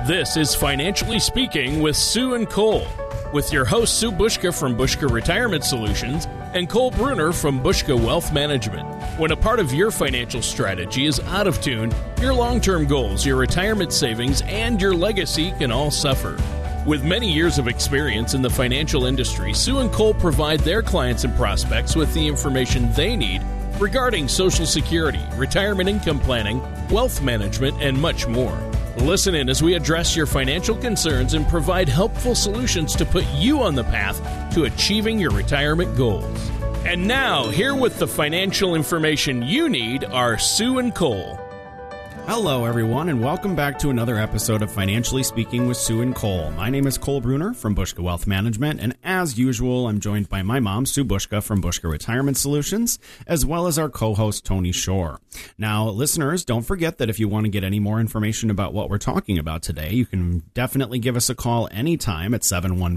This is Financially Speaking with Sue and Cole, with your host Sue Bushka from Bushka Retirement Solutions and Cole Bruner from Bushka Wealth Management. When a part of your financial strategy is out of tune, your long-term goals, your retirement savings, and your legacy can all suffer. With many years of experience in the financial industry, Sue and Cole provide their clients and prospects with the information they need regarding Social Security, retirement income planning, wealth management, and much more. Listen in as we address your financial concerns and provide helpful solutions to put you on the path to achieving your retirement goals. And now, here with the financial information you need are Sue and Cole. Hello, everyone, and welcome back to another episode of Financially Speaking with Sue and Cole. My name is Cole Bruner from Bushka Wealth Management, and as usual, I'm joined by my mom, Sue Bushka from Bushka Retirement Solutions, as well as our co-host, Tony Shore. Now, listeners, don't forget that if you want to get any more information about what we're talking about today, you can definitely give us a call anytime at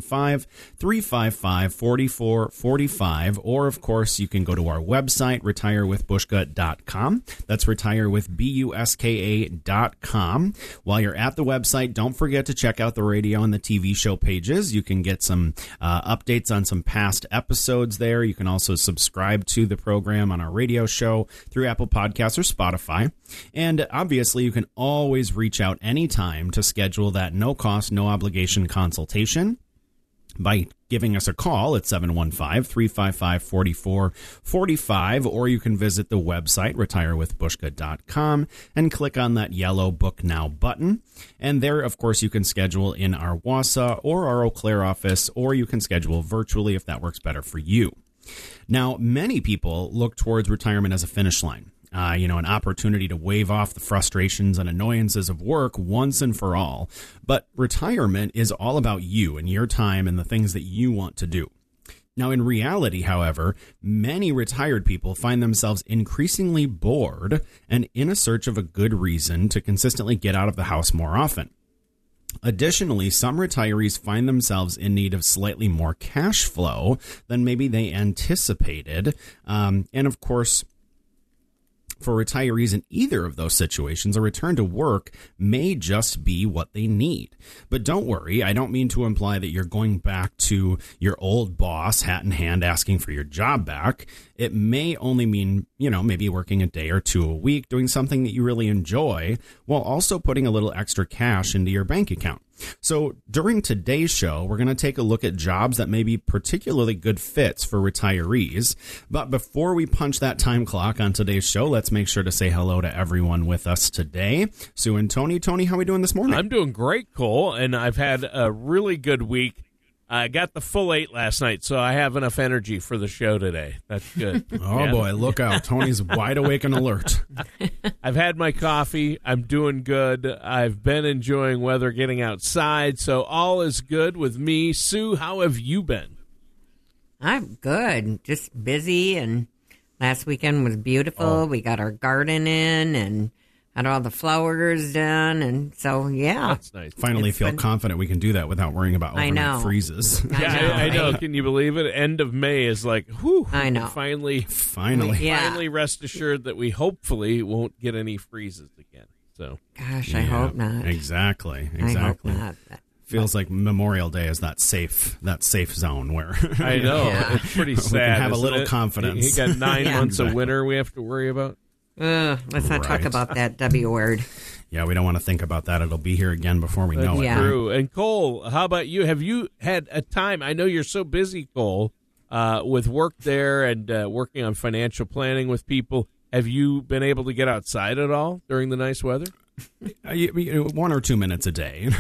715-355-4445, or, of course, you can go to our website, retirewithbushka.com. That's retirewithbushka.com. While you're at the website, don't forget to check out the radio and the TV show pages. You can get some updates on some past episodes there. You can also subscribe to the program on our radio show through Apple Podcasts or Spotify. And obviously, you can always reach out anytime to schedule that no-cost, no-obligation consultation by giving us a call at 715-355-4445, or you can visit the website, retirewithbushka.com, and click on that yellow Book Now button. And there, of course, you can schedule in our Wausau or our Eau Claire office, or you can schedule virtually if that works better for you. Now, many people look towards retirement as a finish line. An opportunity to wave off the frustrations and annoyances of work once and for all. But retirement is all about you and your time and the things that you want to do. Now, in reality, however, many retired people find themselves increasingly bored and in a search of a good reason to consistently get out of the house more often. Additionally, some retirees find themselves in need of slightly more cash flow than maybe they anticipated. And of course, for retirees in either of those situations, a return to work may just be what they need. But don't worry, I don't mean to imply that you're going back to your old boss, hat in hand, asking for your job back. It may only mean, maybe working a day or two a week, doing something that you really enjoy, while also putting a little extra cash into your bank account. So during today's show, we're going to take a look at jobs that may be particularly good fits for retirees. But before we punch that time clock on today's show, let's make sure to say hello to everyone with us today. Sue and Tony. Tony, how are we doing this morning? I'm doing great, Cole, and I've had a really good week. I got the full 8 last night, so I have enough energy for the show today. That's good. Boy, look out. Tony's wide awake and alert. I've had my coffee. I'm doing good. I've been enjoying weather, getting outside, so all is good with me. Sue, how have you been? I'm good. Just busy, and last weekend was beautiful. Oh. We got our garden in and had all the flowers done, and so, yeah. That's nice. Finally feel confident we can do that without worrying about overnight freezes. I know. Can you believe it? End of May is like, whew. I know. Finally rest assured that we hopefully won't get any freezes again. So, gosh, I hope not. Exactly. I hope not. Feels like Memorial Day is that safe zone where I know. It's pretty sad. We can have a little confidence. You got 9 months of winter we have to worry about. Let's not talk about that W word. Yeah, we don't want to think about that. It'll be here again before we know it. True. And Cole, how about you? Have you had a time? I know you're so busy, Cole, with work there and working on financial planning with people. Have you been able to get outside at all during the nice weather? 1 or 2 minutes a day.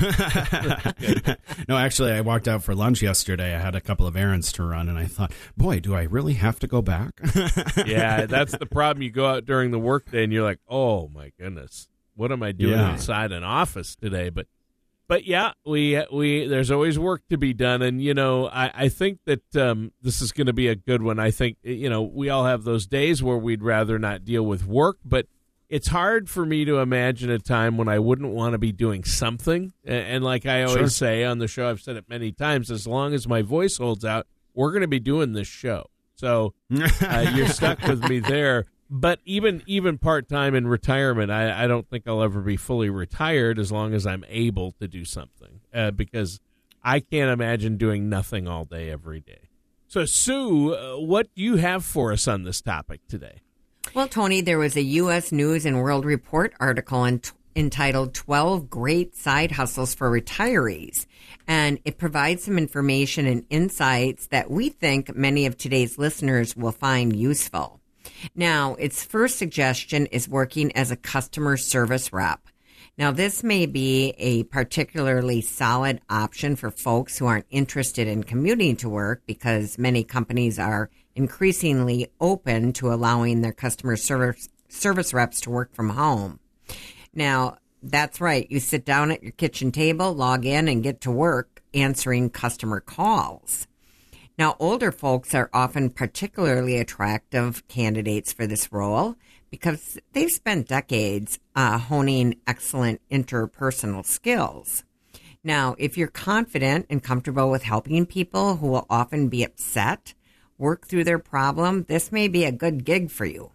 No, actually, I walked out for lunch yesterday. I had a couple of errands to run, and I thought, boy, do I really have to go back? Yeah, that's the problem. You go out during the workday, and you're like, oh, my goodness, what am I doing inside an office today? But yeah, we there's always work to be done, and I think that this is going to be a good one. I think we all have those days where we'd rather not deal with work, but it's hard for me to imagine a time when I wouldn't want to be doing something. And like I always say on the show, I've said it many times, as long as my voice holds out, we're going to be doing this show. So you're stuck with me there. But even part-time in retirement, I don't think I'll ever be fully retired as long as I'm able to do something, because I can't imagine doing nothing all day, every day. So, Sue, what do you have for us on this topic today? Well, Tony, there was a U.S. News and World Report article entitled 12 Great Side Hustles for Retirees, and it provides some information and insights that we think many of today's listeners will find useful. Now, its first suggestion is working as a customer service rep. Now, this may be a particularly solid option for folks who aren't interested in commuting to work, because many companies are increasingly open to allowing their customer service reps to work from home. Now, that's right. You sit down at your kitchen table, log in, and get to work answering customer calls. Now, older folks are often particularly attractive candidates for this role because they've spent decades honing excellent interpersonal skills. Now, if you're confident and comfortable with helping people who will often be upset work through their problem, this may be a good gig for you.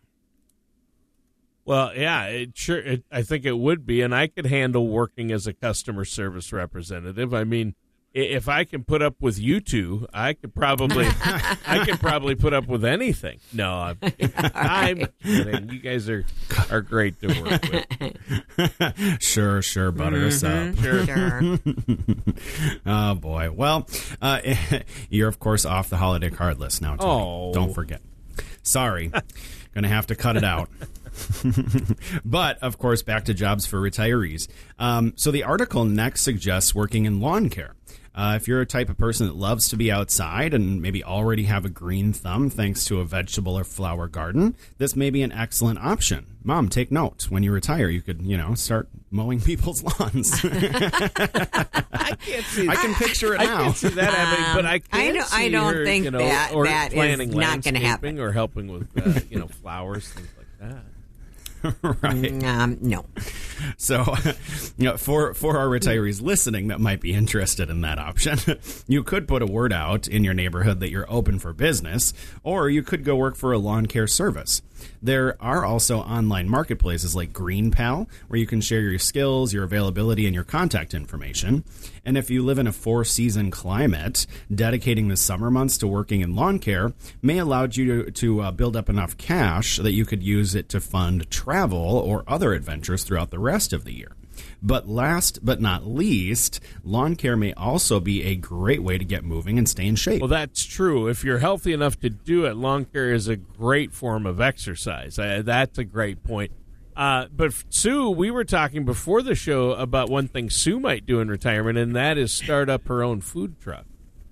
Well, yeah, I think it would be, and I could handle working as a customer service representative. I mean, if I can put up with you two, I could probably put up with anything. No, I'm kidding. You guys are great to work with. Sure, butter us up. Sure. Oh boy. Well, you're of course off the holiday card list now, Tony. Oh, don't forget. Sorry, gonna have to cut it out. But, of course, back to jobs for retirees. So the article next suggests working in lawn care. If you're a type of person that loves to be outside and maybe already have a green thumb thanks to a vegetable or flower garden, this may be an excellent option. Mom, take note. When you retire, you could, start mowing people's lawns. I can't see that. I can picture it now. I can see that happening, but I don't think that planning is not going to happen. Or helping with, flowers, things like that. Right. No. So, for our retirees listening that might be interested in that option, you could put a word out in your neighborhood that you're open for business, or you could go work for a lawn care service. There are also online marketplaces like GreenPal, where you can share your skills, your availability, and your contact information. And if you live in a 4-season climate, dedicating the summer months to working in lawn care may allow you to build up enough cash that you could use it to fund travel or other adventures throughout the rest of the year. But last but not least, lawn care may also be a great way to get moving and stay in shape. Well, that's true. If you're healthy enough to do it, lawn care is a great form of exercise. That's a great point. But Sue, we were talking before the show about one thing Sue might do in retirement, and that is start up her own food truck.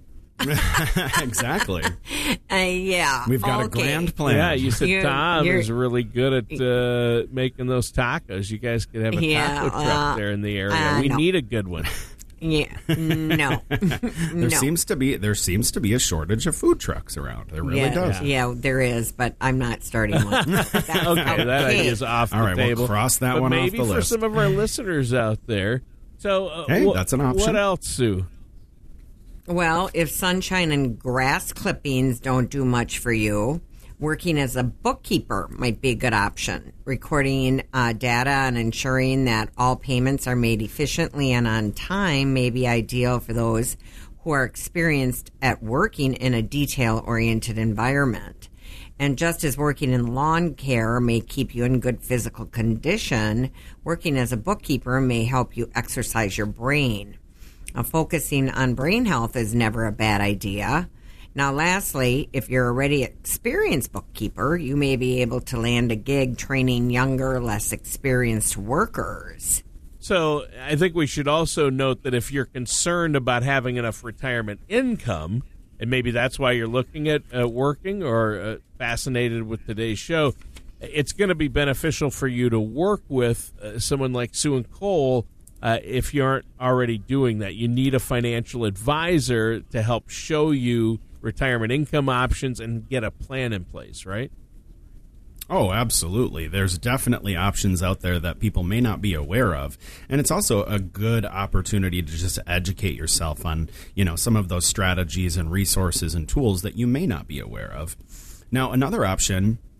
Exactly. Yeah. We've got a grand plan. Yeah, you said Tom is really good at making those tacos. You guys could have a taco truck there in the area. We need a good one. Yeah. No. There seems to be a shortage of food trucks around. There really does. Yeah, there is, but I'm not starting one. Okay, that idea is off the table. All right, we'll cross that one off the list. Maybe for some of our listeners out there. So, hey, that's an option. What else, Sue? Well, if sunshine and grass clippings don't do much for you, working as a bookkeeper might be a good option. Recording data and ensuring that all payments are made efficiently and on time may be ideal for those who are experienced at working in a detail-oriented environment. And just as working in lawn care may keep you in good physical condition, working as a bookkeeper may help you exercise your brain. Now, focusing on brain health is never a bad idea. Now, lastly, if you're a already experienced bookkeeper, you may be able to land a gig training younger, less experienced workers. So I think we should also note that if you're concerned about having enough retirement income, and maybe that's why you're looking at working or fascinated with today's show, it's going to be beneficial for you to work with someone like Sue and Cole. If you aren't already doing that, you need a financial advisor to help show you retirement income options and get a plan in place, right? Oh, absolutely. There's definitely options out there that people may not be aware of. And it's also a good opportunity to just educate yourself on, some of those strategies and resources and tools that you may not be aware of. Now, another option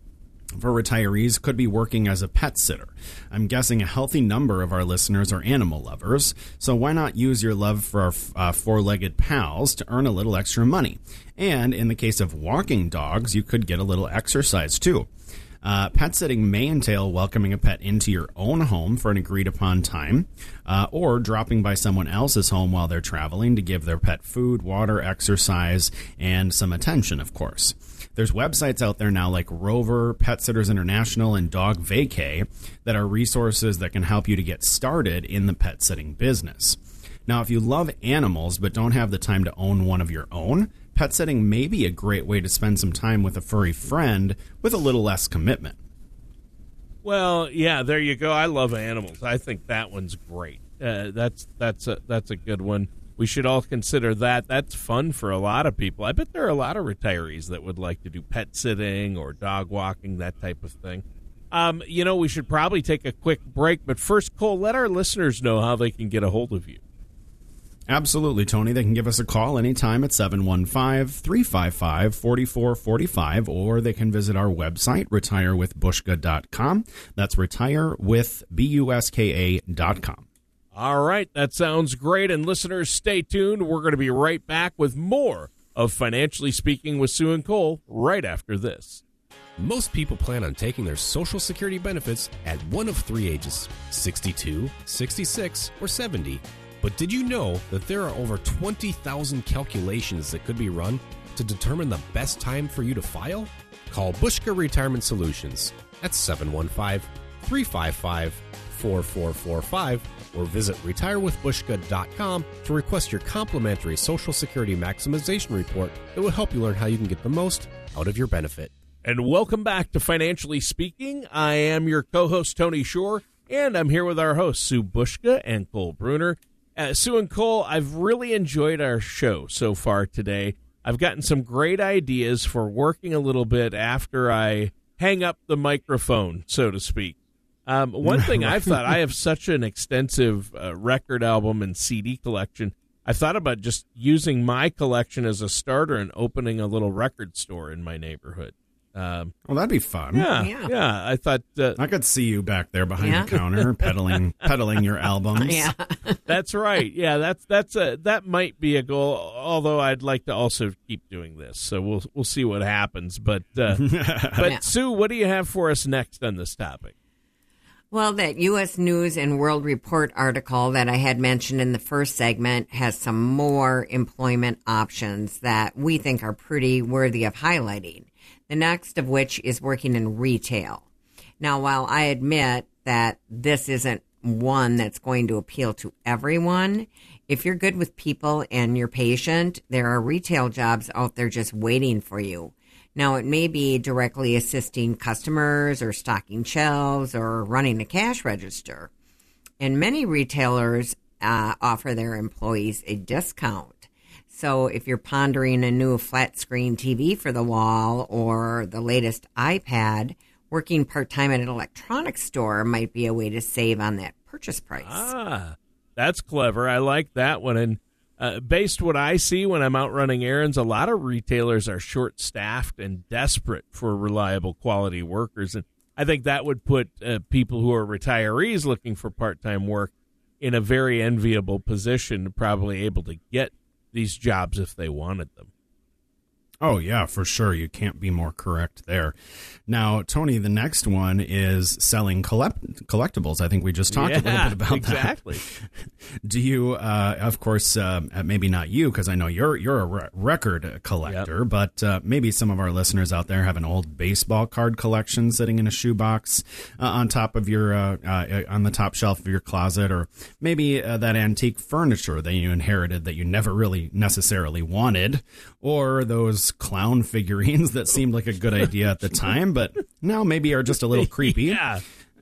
for retirees could be working as a pet sitter. I'm guessing a healthy number of our listeners are animal lovers, so why not use your love for our four-legged pals to earn a little extra money? And in the case of walking dogs, you could get a little exercise too. Pet sitting may entail welcoming a pet into your own home for an agreed-upon time, or dropping by someone else's home while they're traveling to give their pet food, water, exercise, and some attention, of course. There's websites out there now like Rover, Pet Sitters International, and Dog Vacay that are resources that can help you to get started in the pet sitting business. Now, if you love animals but don't have the time to own one of your own, pet sitting may be a great way to spend some time with a furry friend with a little less commitment. Well, yeah, there you go. I love animals. I think that one's great. That's a good one. We should all consider that. That's fun for a lot of people. I bet there are a lot of retirees that would like to do pet sitting or dog walking, that type of thing. We should probably take a quick break. But first, Cole, let our listeners know how they can get a hold of you. Absolutely, Tony. They can give us a call anytime at 715-355-4445, or they can visit our website, retirewithbushka.com. That's retirewithbuska.com. All right, that sounds great. And listeners, stay tuned. We're going to be right back with more of Financially Speaking with Sue and Cole right after this. Most people plan on taking their Social Security benefits at one of three ages, 62, 66, or 70. But did you know that there are over 20,000 calculations that could be run to determine the best time for you to file? Call Bushka Retirement Solutions at 715-355-4445 or visit retirewithbushka.com to request your complimentary Social Security Maximization Report that will help you learn how you can get the most out of your benefit. And welcome back to Financially Speaking. I am your co-host, Tony Shore, and I'm here with our hosts, Sue Bushka and Cole Bruner. Sue and Cole, I've really enjoyed our show so far today. I've gotten some great ideas for working a little bit after I hang up the microphone, so to speak. One thing I've thought, I have such an extensive record album and CD collection. I thought about just using my collection as a starter and opening a little record store in my neighborhood. Well, that'd be fun. Yeah. I thought I could see you back there behind the counter peddling your albums. Yeah, that's right. Yeah, that might be a goal. Although I'd like to also keep doing this, so we'll see what happens. But Sue, what do you have for us next on this topic? Well, that U.S. News and World Report article that I had mentioned in the first segment has some more employment options that we think are pretty worthy of highlighting. The next of which is working in retail. Now, while I admit that this isn't one that's going to appeal to everyone, if you're good with people and you're patient, there are retail jobs out there just waiting for you. Now, it may be directly assisting customers or stocking shelves or running a cash register. And many retailers offer their employees a discount. So if you're pondering a new flat screen TV for the wall or the latest iPad, working part-time at an electronics store might be a way to save on that purchase price. Ah, that's clever. I like that one. And based what I see when I'm out running errands, a lot of retailers are short-staffed and desperate for reliable quality workers. And I think that would put people who are retirees looking for part-time work in a very enviable position, probably able to get these jobs if they wanted them. Oh, yeah, for sure. You can't be more correct there. Now, Tony, the next one is selling collectibles. I think we just talked a little bit about exactly. that. Do you, of course, maybe not you, because I know you're a record collector, but maybe some of our listeners out there have an old baseball card collection sitting in a shoebox on top of your, on the top shelf of your closet, or maybe that antique furniture that you inherited that you never really necessarily wanted, or those clown figurines that seemed like a good idea at the time, but now maybe are just a little creepy. Yeah.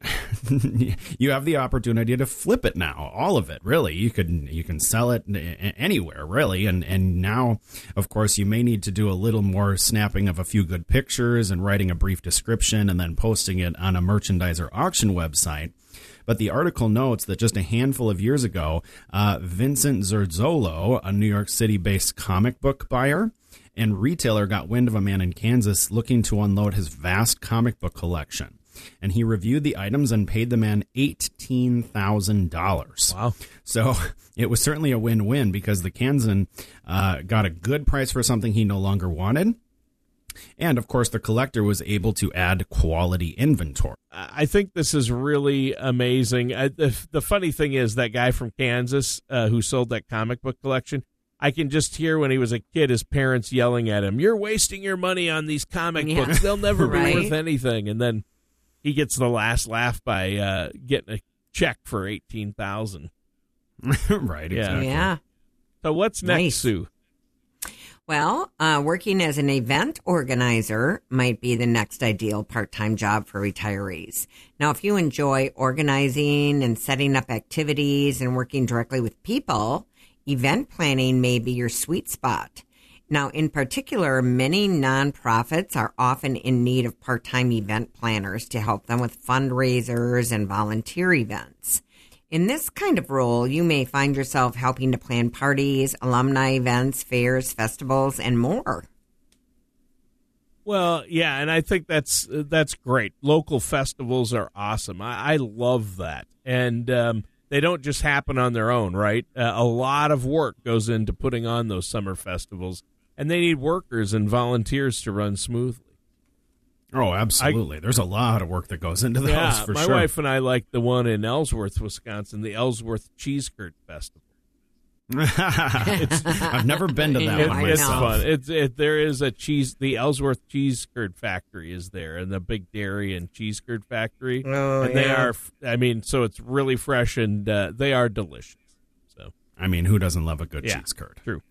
You have the opportunity to flip it now, all of it, really. You can sell it anywhere, really, and now, of course, you may need to do a little more snapping of a few good pictures and writing a brief description and then posting it on a merchandise or auction website. But the article notes that just a handful of years ago, Vincent Zerzolo, a New York City-based comic book buyer, and retailer got wind of a man in Kansas looking to unload his vast comic book collection. And he reviewed the items and paid the man $18,000. Wow. So it was certainly a win-win because the Kansan got a good price for something he no longer wanted. And, of course, the collector was able to add quality inventory. I think this is really amazing. The funny thing is that guy from Kansas who sold that comic book collection, I can just hear when he was a kid his parents yelling at him, "You're wasting your money on these comic books. They'll never be worth anything." And then he gets the last laugh by getting a check for $18,000. Right, exactly. Yeah. So what's next, Sue? Well, working as an event organizer might be the next ideal part-time job for retirees. Now, if you enjoy organizing and setting up activities and working directly with people, event planning may be your sweet spot. Now, in particular, many nonprofits are often in need of part-time event planners to help them with fundraisers and volunteer events. In this kind of role, you may find yourself helping to plan parties, alumni events, fairs, festivals, and more. Well, yeah, and I think that's great. Local festivals are awesome. I love that. And they don't just happen on their own, right? A lot of work goes into putting on those summer festivals, and they need workers and volunteers to run smoothly. Oh, absolutely. There's a lot of work that goes into those, for my sure. My wife and I like the one in Ellsworth, Wisconsin, the Ellsworth Cheese Curd Festival. I've never been to that one It's myself. fun. There is the Ellsworth Cheese Curd Factory is there, and the big dairy and cheese curd factory. Oh, and they are, so it's really fresh, and they are delicious. So, I mean, who doesn't love a good cheese curd? True.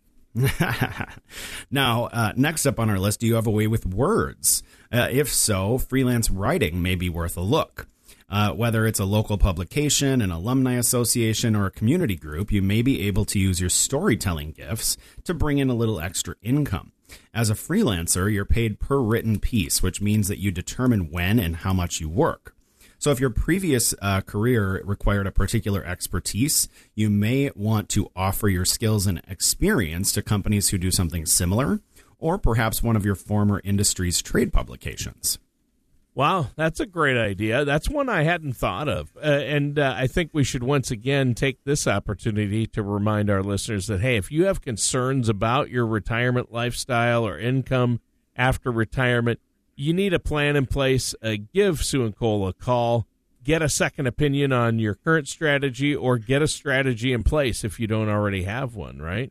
Now, next up on our list, do you have a way with words? If so, freelance writing may be worth a look. Whether it's a local publication, an alumni association, or a community group, you may be able to use your storytelling gifts to bring in a little extra income. As a freelancer, you're paid per written piece, which means that you determine when and how much you work. So if your previous career required a particular expertise, you may want to offer your skills and experience to companies who do something similar, or perhaps one of your former industry's trade publications. Wow, that's a great idea. That's one I hadn't thought of. And I think we should once again take this opportunity to remind our listeners that, hey, if you have concerns about your retirement lifestyle or income after retirement, you need a plan in place. Give Sue & Cole a call. Get a second opinion on your current strategy, or get a strategy in place if you don't already have one, right?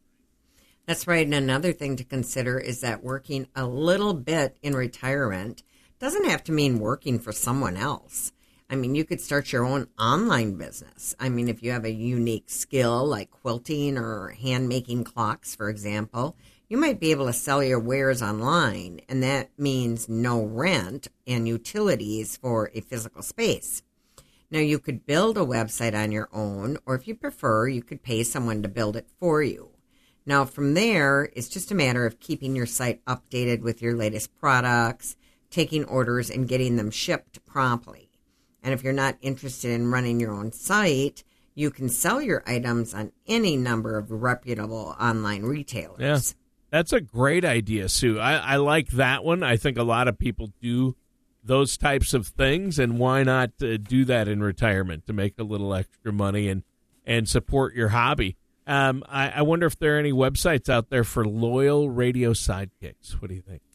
That's right. And another thing to consider is that working a little bit in retirement doesn't have to mean working for someone else. I mean, you could start your own online business. I mean, if you have a unique skill like quilting or hand-making clocks, for example, you might be able to sell your wares online, and that means no rent and utilities for a physical space. Now, you could build a website on your own, or if you prefer, you could pay someone to build it for you. Now, from there, it's just a matter of keeping your site updated with your latest products, taking orders, and getting them shipped promptly. And if you're not interested in running your own site, you can sell your items on any number of reputable online retailers. Yeah, that's a great idea, Sue. I like that one. I think a lot of people do those types of things, and why not do that in retirement to make a little extra money and support your hobby? I wonder if there are any websites out there for loyal radio sidekicks. What do you think?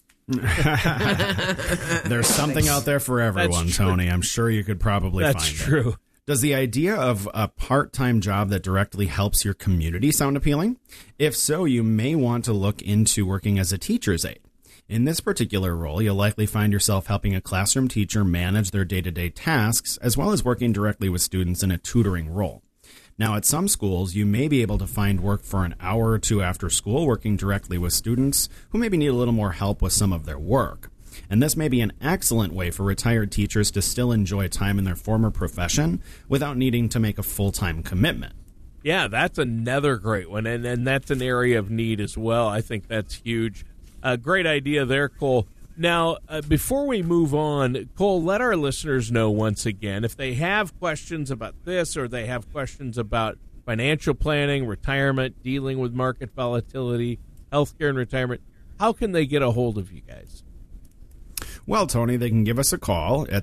There's something out there for everyone, Tony. I'm sure you could probably find it. That's true. Does the idea of a part-time job that directly helps your community sound appealing? If so, you may want to look into working as a teacher's aide. In this particular role, you'll likely find yourself helping a classroom teacher manage their day-to-day tasks, as well as working directly with students in a tutoring role. Now, at some schools, you may be able to find work for an hour or two after school working directly with students who maybe need a little more help with some of their work. And this may be an excellent way for retired teachers to still enjoy time in their former profession without needing to make a full-time commitment. Yeah, that's another great one, and that's an area of need as well. I think that's huge. Great idea there, Cole. Now, before we move on, Cole, let our listeners know once again, if they have questions about this or they have questions about financial planning, retirement, dealing with market volatility, healthcare and retirement, how can they get a hold of you guys? Well, Tony, they can give us a call at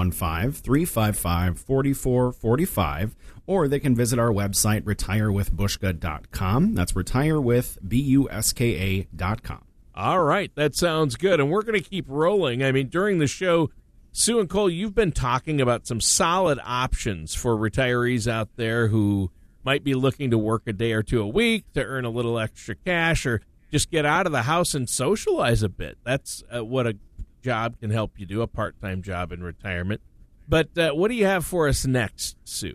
715-355-4445, or they can visit our website, retirewithbushka.com. That's retirewithbuska.com. All right, that sounds good. And we're going to keep rolling. I mean, during the show, Sue and Cole, you've been talking about some solid options for retirees out there who might be looking to work a day or two a week to earn a little extra cash or just get out of the house and socialize a bit. That's what a job can help you do, a part-time job in retirement. But what do you have for us next, Sue?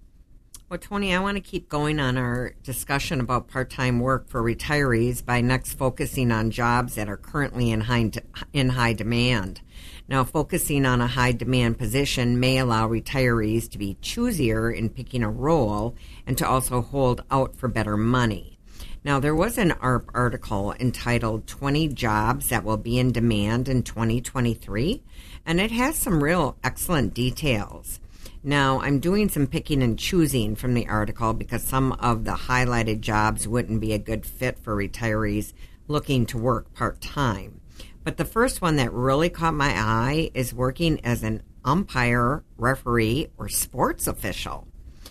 Well, Tony, I want to keep going on our discussion about part-time work for retirees by next focusing on jobs that are currently in high demand. Now, focusing on a high-demand position may allow retirees to be choosier in picking a role and to also hold out for better money. Now, there was an ARP article entitled 20 Jobs That Will Be in Demand in 2023, and it has some real excellent details. Now, I'm doing some picking and choosing from the article because some of the highlighted jobs wouldn't be a good fit for retirees looking to work part-time. But the first one that really caught my eye is working as an umpire, referee, or sports official.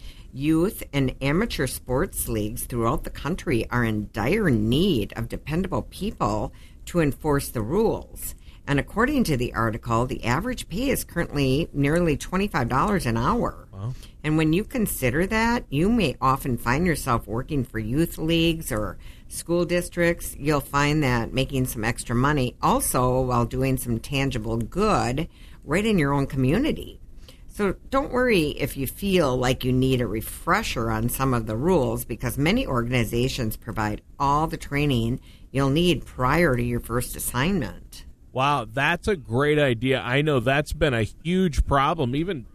Youth and amateur sports leagues throughout the country are in dire need of dependable people to enforce the rules. And according to the article, the average pay is currently nearly $25 an hour. Wow. And when you consider that, you may often find yourself working for youth leagues or school districts. You'll find that making some extra money also while doing some tangible good right in your own community. So don't worry if you feel like you need a refresher on some of the rules, because many organizations provide all the training you'll need prior to your first assignment. Wow, that's a great idea. I know that's been a huge problem, even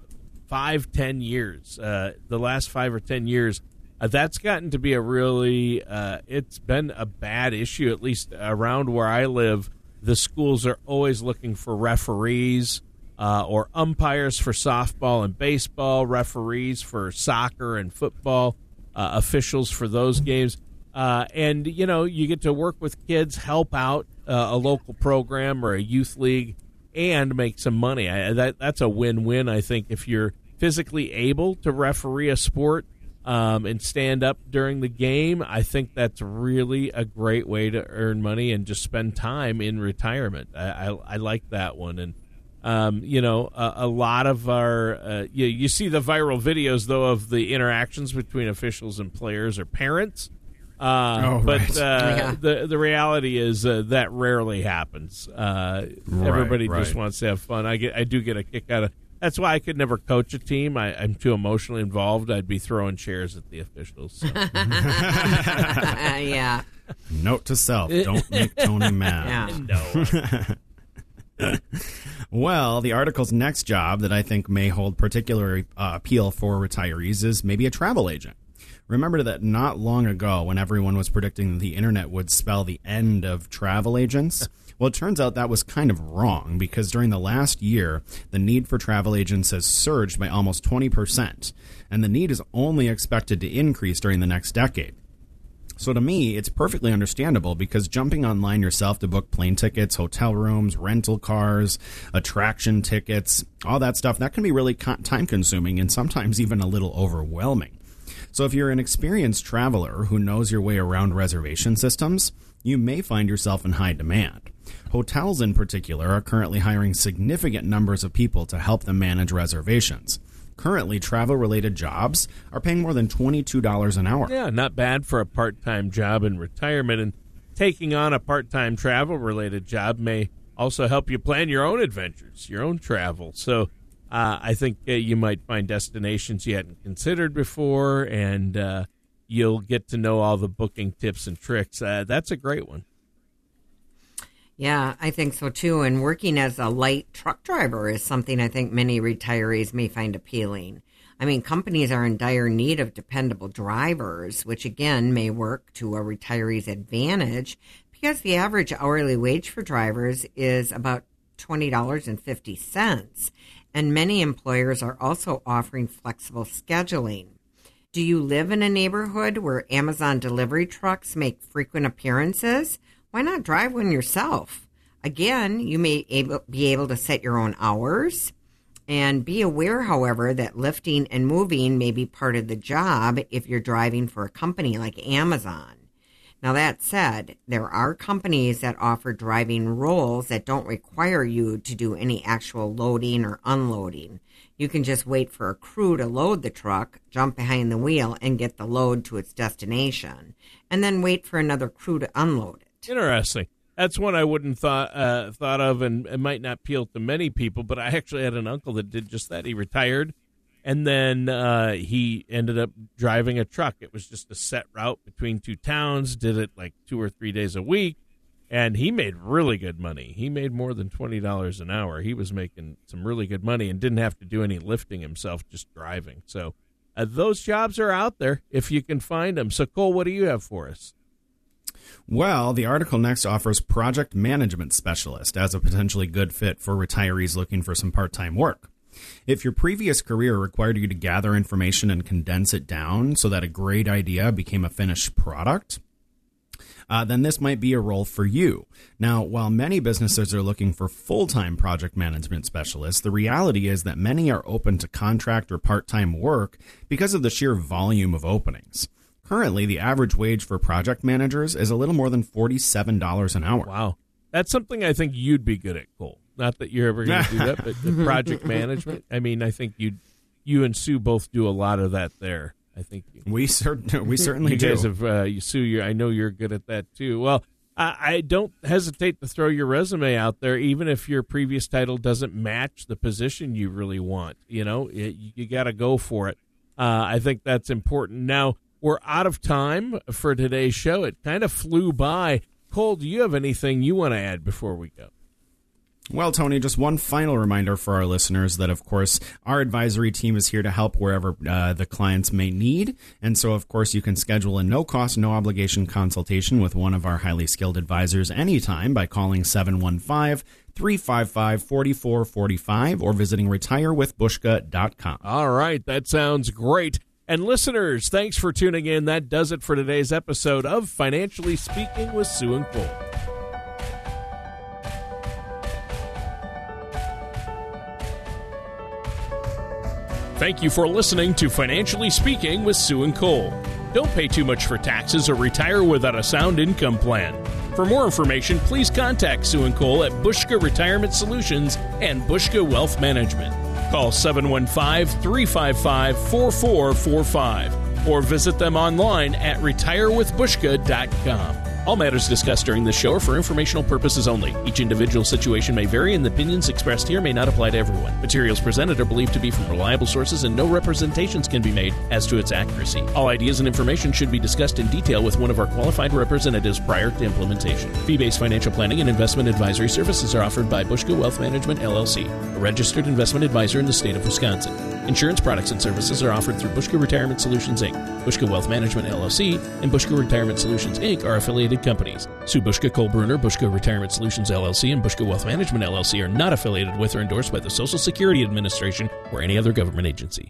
5-10 years. The last 5 or 10 years, that's gotten to be a really, it's been a bad issue, at least around where I live. The schools are always looking for referees, or umpires for softball and baseball, referees for soccer and football, officials for those games. And, you know, you get to work with kids, help out a local program or a youth league, and make some money. That's a win-win, I think, if you're physically able to referee a sport and stand up during the game. I think that's really a great way to earn money and just spend time in retirement. I like that one. And you know, a lot of our you see the viral videos, though, of the interactions between officials and players or parents. But the reality is that rarely happens. Everybody just wants to have fun. I do get a kick out of. That's why I could never coach a team. I'm too emotionally involved. I'd be throwing chairs at the officials. So. Yeah. Note to self: don't make Tony mad. Yeah. No. Well, the article's next job that I think may hold particular appeal for retirees is maybe a travel agent. Remember that not long ago, when everyone was predicting that the internet would spell the end of travel agents? Well, it turns out that was kind of wrong, because during the last year, the need for travel agents has surged by almost 20%, and the need is only expected to increase during the next decade. So to me, it's perfectly understandable, because jumping online yourself to book plane tickets, hotel rooms, rental cars, attraction tickets, all that stuff, that can be really time-consuming and sometimes even a little overwhelming. So if you're an experienced traveler who knows your way around reservation systems, you may find yourself in high demand. Hotels in particular are currently hiring significant numbers of people to help them manage reservations. Currently, travel-related jobs are paying more than $22 an hour. Yeah, not bad for a part-time job in retirement. And taking on a part-time travel-related job may also help you plan your own adventures, your own travel. So I think you might find destinations you hadn't considered before, and you'll get to know all the booking tips and tricks. That's a great one. Yeah, I think so, too. And working as a light truck driver is something I think many retirees may find appealing. I mean, companies are in dire need of dependable drivers, which, again, may work to a retiree's advantage, because the average hourly wage for drivers is about $20.50. And many employers are also offering flexible scheduling. Do you live in a neighborhood where Amazon delivery trucks make frequent appearances? why not drive one yourself? Again, you may be able to set your own hours. And be aware, however, that lifting and moving may be part of the job if you're driving for a company like Amazon. Now, that said, there are companies that offer driving roles that don't require you to do any actual loading or unloading. You can just wait for a crew to load the truck, jump behind the wheel, and get the load to its destination, and then wait for another crew to unload it. Interesting. That's one I wouldn't thought of, and it might not appeal to many people, but I actually had an uncle that did just that. He retired, and then he ended up driving a truck. It was just a set route between two towns, did it like 2 or 3 days a week, and he made really good money. He made more than $20 an hour. He was making some really good money and didn't have to do any lifting himself, just driving. So those jobs are out there if you can find them. So, Cole, what do you have for us? Well, the article next offers project management specialist as a potentially good fit for retirees looking for some part-time work. If your previous career required you to gather information and condense it down so that a great idea became a finished product, then this might be a role for you. Now, while many businesses are looking for full-time project management specialists, the reality is that many are open to contract or part-time work because of the sheer volume of openings. Currently, the average wage for project managers is a little more than $47 an hour. Wow. That's something I think you'd be good at, Cole. Not that you're ever going to do that, but the project management, I mean, I think you and Sue both do a lot of that there. I think we certainly you do. Guys have, Sue, I know you're good at that too. Well, I don't hesitate to throw your resume out there, even if your previous title doesn't match the position you really want. You know, you got to go for it. I think that's important. Now, we're out of time for today's show. It kind of flew by. Cole, do you have anything you want to add before we go? Well, Tony, just one final reminder for our listeners that, of course, our advisory team is here to help wherever the clients may need. And so, of course, you can schedule a no-cost, no-obligation consultation with one of our highly skilled advisors anytime by calling 715-355-4445 or visiting retirewithbushka.com. All right, that sounds great. And listeners, thanks for tuning in. That does it for today's episode of Financially Speaking with Sue and Cole. Thank you for listening to Financially Speaking with Sue and Cole. Don't pay too much for taxes or retire without a sound income plan. For more information, please contact Sue and Cole at Bushka Retirement Solutions and Bushka Wealth Management. Call 715-355-4445 or visit them online at retirewithbushka.com. All matters discussed during this show are for informational purposes only. Each individual situation may vary, and the opinions expressed here may not apply to everyone. Materials presented are believed to be from reliable sources, and no representations can be made as to its accuracy. All ideas and information should be discussed in detail with one of our qualified representatives prior to implementation. Fee-based financial planning and investment advisory services are offered by Bushka Wealth Management, LLC, a registered investment advisor in the state of Wisconsin. Insurance products and services are offered through Bushka Retirement Solutions, Inc. Bushka Wealth Management, LLC, and Bushka Retirement Solutions, Inc. are affiliated companies. Sue Bushka, Cole Bruner, Bushka Retirement Solutions, LLC, and Bushka Wealth Management, LLC are not affiliated with or endorsed by the Social Security Administration or any other government agency.